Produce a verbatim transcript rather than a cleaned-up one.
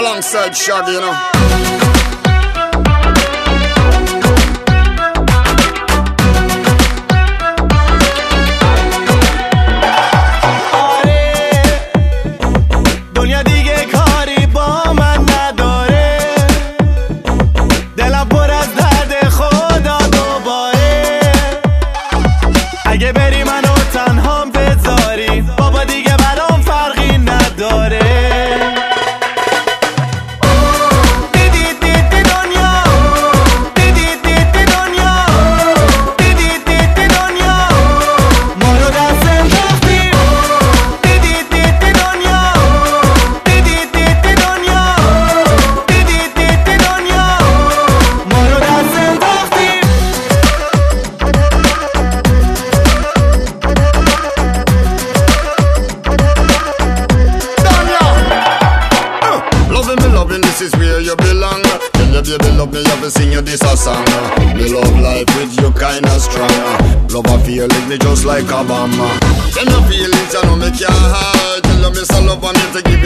alongside Shaggy, you know. اگه بری منو تنها بذاری بابا دیگه برام فرقی نداره. دیدی دیدی دنیا، دیدی دیدی دنیا، دیدی دیدی دنیا، ما رو دست انداختیم. دیدی دیدی دنیا، دیدی دیدی دنیا، دیدی دیدی دنیا، ما رو دست انداختیم. This is where you belong. Tell your baby love me, have to sing you this a song. Me love life with you kinda strong. Love a feeling me just like a bomb. Tell your feelings, I know me can't hide. Tell you me so love me to give